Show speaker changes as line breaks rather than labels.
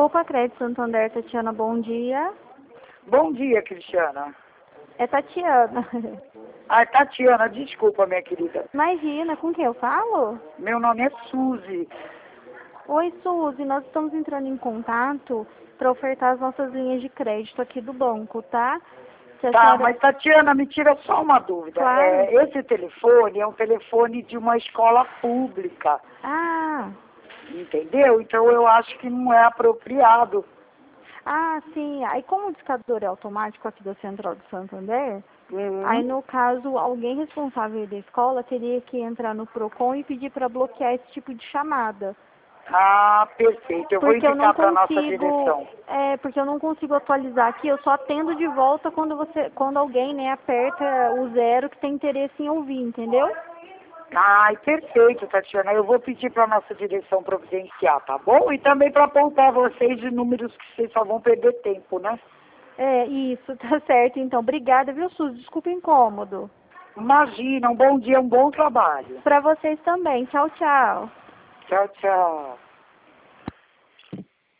Opa, Crédito Santander, Tatiana, bom dia.
Bom dia, Cristiana.
É Tatiana.
Ah, Tatiana, desculpa, minha querida.
Imagina, com quem eu falo?
Meu nome é Suzy.
Oi, Suzy, nós estamos entrando em contato para ofertar as nossas linhas de crédito aqui do banco, tá? Se a
Tá,
senhora...
mas Tatiana, me tira só uma dúvida.
Claro.
Esse telefone é um telefone de uma escola pública,
Ah,
entendeu? Então eu acho que não é apropriado.
sim. Aí como o discador é automático aqui da Central do Santander, aí
Uhum.
no caso, alguém responsável da escola teria que entrar no Procon e pedir para bloquear esse tipo de chamada.
Ah, perfeito. Eu vou
Porque eu não
indicar para nossa
consigo,
direção.
porque eu não consigo atualizar aqui, eu só atendo de volta quando alguém, né, aperta o 0 que tem interesse em ouvir, entendeu?
Ai, perfeito, Tatiana. Eu vou pedir para nossa direção providenciar, tá bom? E também para apontar vocês de números que vocês só vão perder tempo, né?
É, isso, tá certo, então. Obrigada, viu, Suzy? Desculpa o incômodo.
Imagina, um bom dia, um bom trabalho.
Pra vocês também. Tchau, tchau.
Tchau, tchau.